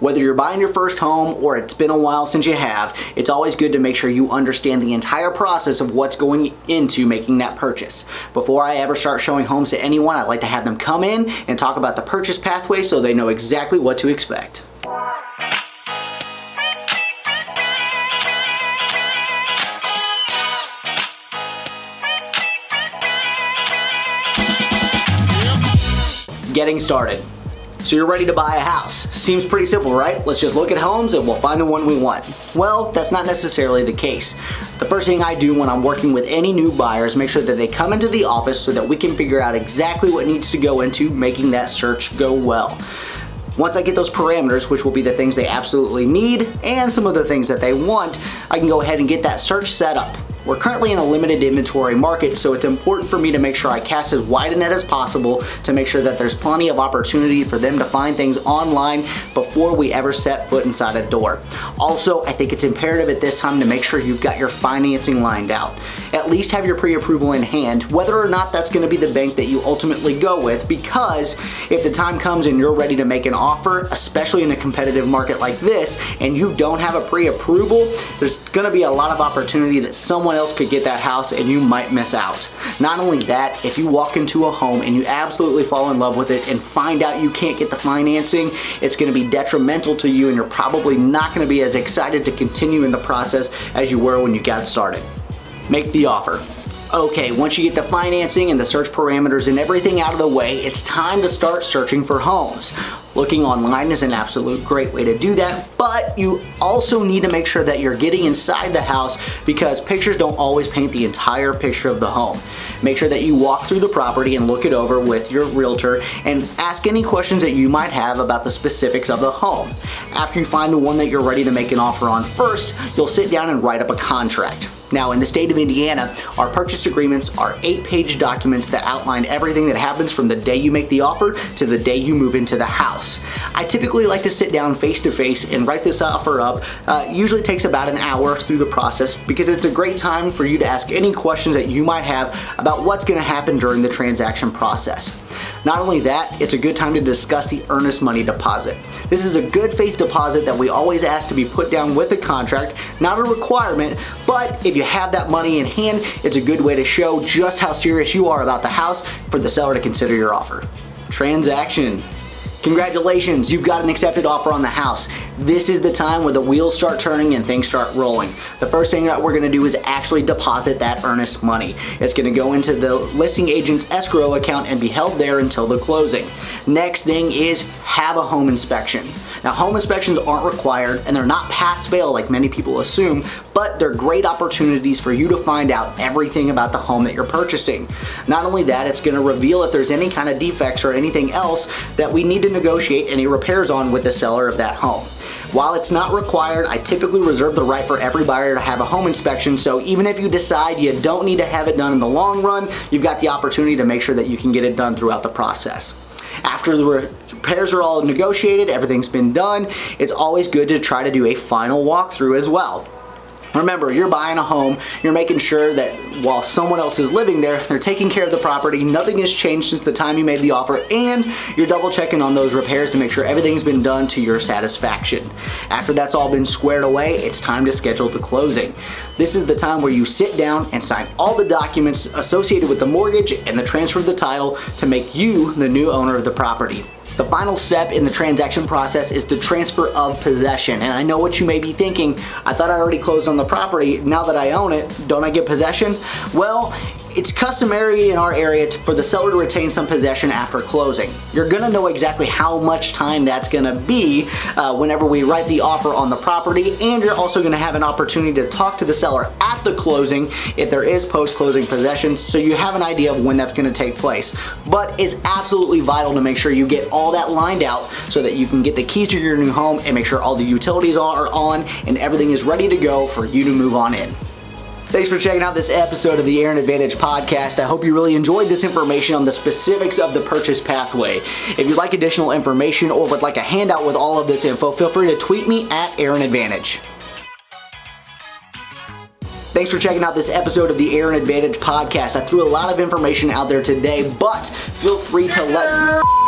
Whether you're buying your first home or it's been a while since you have, it's always good to make sure you understand the entire process of what's going into making that purchase. Before I ever start showing homes to anyone, I like to have them come in and talk about the purchase pathway so they know exactly what to expect. Getting started. So you're ready to buy a house. Seems pretty simple, right? Let's just look at homes and we'll find the one we want. Well, that's not necessarily the case. The first thing I do when I'm working with any new buyers, make sure that they come into the office so that we can figure out exactly what needs to go into making that search go well. Once I get those parameters, which will be the things they absolutely need and some of the things that they want, I can go ahead and get that search set up. We're currently in a limited inventory market, so it's important for me to make sure I cast as wide a net as possible to make sure that there's plenty of opportunity for them to find things online before we ever set foot inside a door. Also, I think it's imperative at this time to make sure you've got your financing lined out. At least have your pre-approval in hand, whether or not that's going to be the bank that you ultimately go with, because if the time comes and you're ready to make an offer, especially in a competitive market like this, and you don't have a pre-approval, there's going to be a lot of opportunity that someone else could get that house and you might miss out. Not only that, if you walk into a home and you absolutely fall in love with it and find out you can't get the financing, it's going to be detrimental to you and you're probably not going to be as excited to continue in the process as you were when you got started. Make the offer. Okay, once you get the financing and the search parameters and everything out of the way, it's time to start searching for homes. Looking online is an absolute great way to do that, but you also need to make sure that you're getting inside the house because pictures don't always paint the entire picture of the home. Make sure that you walk through the property and look it over with your realtor and ask any questions that you might have about the specifics of the home. After you find the one that you're ready to make an offer on first, you'll sit down and write up a contract. Now, in the state of Indiana, our purchase agreements are 8-page documents that outline everything that happens from the day you make the offer to the day you move into the house. I typically like to sit down face to face and write this offer up. Usually takes about an hour through the process because it's a great time for you to ask any questions that you might have about what's going to happen during the transaction process. Not only that, it's a good time to discuss the earnest money deposit. This is a good faith deposit that we always ask to be put down with the contract, not a requirement, but if you have that money in hand, it's a good way to show just how serious you are about the house for the seller to consider your offer. Transaction. Congratulations, you've got an accepted offer on the house. This is the time where the wheels start turning and things start rolling. The first thing that we're going to do is actually deposit that earnest money. It's going to go into the listing agent's escrow account and be held there until the closing. Next thing is have a home inspection. Now, home inspections aren't required and they're not pass-fail like many people assume, but they're great opportunities for you to find out everything about the home that you're purchasing. Not only that, it's going to reveal if there's any kind of defects or anything else that we need to negotiate any repairs on with the seller of that home. While it's not required, I typically reserve the right for every buyer to have a home inspection, so even if you decide you don't need to have it done in the long run, you've got the opportunity to make sure that you can get it done throughout the process. After the repairs are all negotiated, everything's been done, it's always good to try to do a final walkthrough as well. Remember, you're buying a home, you're making sure that while someone else is living there, they're taking care of the property, nothing has changed since the time you made the offer, and you're double checking on those repairs to make sure everything's been done to your satisfaction. After that's all been squared away, it's time to schedule the closing. This is the time where you sit down and sign all the documents associated with the mortgage and the transfer of the title to make you the new owner of the property. The final step in the transaction process is the transfer of possession. And I know what you may be thinking, I thought I already closed on the property, now that I own it, don't I get possession? Well, it's customary in our area for the seller to retain some possession after closing. You're gonna know exactly how much time that's gonna be whenever we write the offer on the property, and you're also gonna have an opportunity to talk to the seller at the closing if there is post-closing possession, so you have an idea of when that's gonna take place. But it's absolutely vital to make sure you get all that lined out so that you can get the keys to your new home and make sure all the utilities are on and everything is ready to go for you to move on in. Thanks for checking out this episode of the Aaron Advantage podcast. I hope you really enjoyed this information on the specifics of the purchase pathway. If you'd like additional information or would like a handout with all of this info, feel free to tweet me at Aaron Advantage. Thanks for checking out this episode of the Aaron Advantage podcast. I threw a lot of information out there today, but feel free to let